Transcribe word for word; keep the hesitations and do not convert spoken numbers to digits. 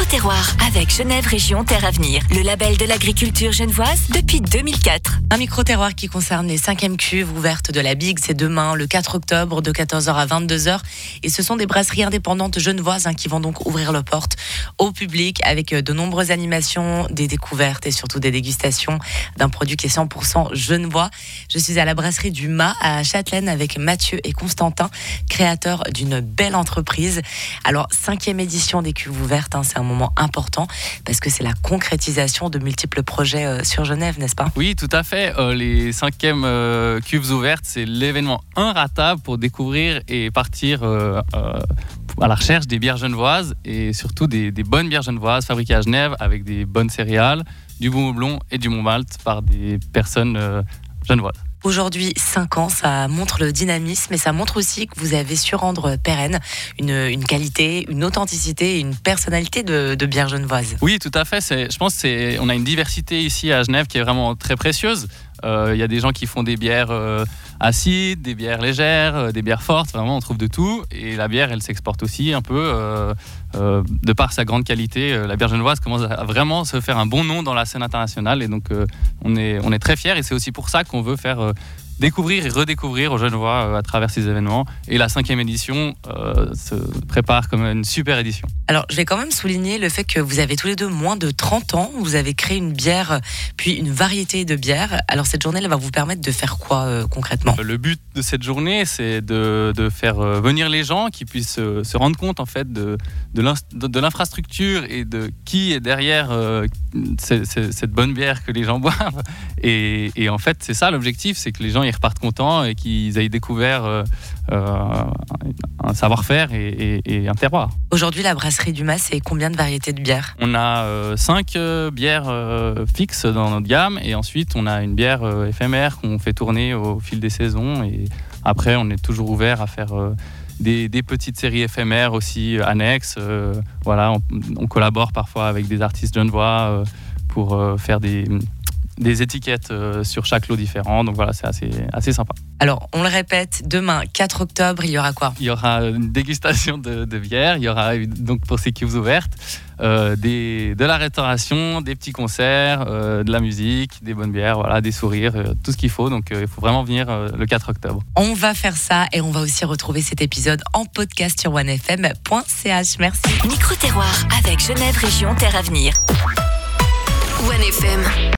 Micro-terroir avec Genève Région Terre Avenir, le label de l'agriculture genevoise depuis deux mille quatre. Un micro-terroir qui concerne les cinquièmes cuves ouvertes de la Bigue, c'est demain, le quatre octobre, de quatorze heures à vingt-deux heures. Et ce sont des brasseries indépendantes genevoises hein, qui vont donc ouvrir leurs portes au public avec de nombreuses animations, des découvertes et surtout des dégustations d'un produit qui est cent pour cent genevois. Je suis à la brasserie du Mât à Châtelaine avec Mathieu et Constantin, créateurs d'une belle entreprise. Alors, cinquième édition des cuves ouvertes, hein, c'est un moment important parce que c'est la concrétisation de multiples projets euh, sur Genève, n'est-ce pas ? Oui, tout à fait. Euh, les cinquièmes euh, cuves ouvertes, c'est l'événement inratable pour découvrir et partir euh, euh, à la recherche des bières genevoises et surtout des, des bonnes bières genevoises fabriquées à Genève avec des bonnes céréales, du bon houblon et du bon malt par des personnes euh, genevoises. Aujourd'hui, cinq ans, ça montre le dynamisme et ça montre aussi que vous avez su rendre pérenne une, une qualité, une authenticité et une personnalité de, de bière genevoise. Oui, tout à fait. C'est, je pense qu'on a une diversité ici à Genève qui est vraiment très précieuse. Il euh, y a des gens qui font des bières euh, acides, des bières légères, euh, des bières fortes. Vraiment, on trouve de tout. Et la bière, elle s'exporte aussi un peu. Euh, euh, de par sa grande qualité, euh, la bière genevoise commence à vraiment se faire un bon nom dans la scène internationale. Et donc, euh, on est, on est très fiers. Et c'est aussi pour ça qu'on veut faire euh, découvrir et redécouvrir aux Genevois euh, à travers ces événements. Et la cinquième édition euh, se prépare comme une super édition. Alors, je vais quand même souligner le fait que vous avez tous les deux moins de trente ans. Vous avez créé une bière, puis une variété de bières. Alors, cette journée, elle va vous permettre de faire quoi euh, concrètement ? Le but de cette journée, c'est de, de faire venir les gens qui puissent euh, se rendre compte en fait, de, de, de, de l'infrastructure et de qui est derrière euh, c'est, c'est, cette bonne bière que les gens boivent. Et, et en fait, c'est ça l'objectif, c'est que les gens ils repartent contents et qu'ils aient découvert euh, euh, un savoir-faire et, et, et un terroir. Aujourd'hui, la brasserie du Mât, c'est combien de variétés de bières ? On a euh, cinq euh, bières euh, fixes dans notre gamme et ensuite on a une bière euh, éphémère qu'on fait tourner au fil des saisons et après on est toujours ouvert à faire euh, des, des petites séries éphémères aussi euh, annexes. Euh, voilà, on, on collabore parfois avec des artistes genevois euh, pour euh, faire des des étiquettes euh, sur chaque lot différent, donc voilà, c'est assez, assez sympa. Alors, on le répète, demain, quatre octobre, il y aura quoi ? Il y aura une dégustation de, de bière, il y aura donc pour ces cuves ouvertes, euh, des, de la restauration, des petits concerts, euh, de la musique, des bonnes bières, voilà, des sourires, euh, tout ce qu'il faut, donc euh, il faut vraiment venir euh, le quatre octobre. On va faire ça et on va aussi retrouver cet épisode en podcast sur one f m point c h. Merci. Micro-terroir avec Genève Région Terre Avenir. one F M.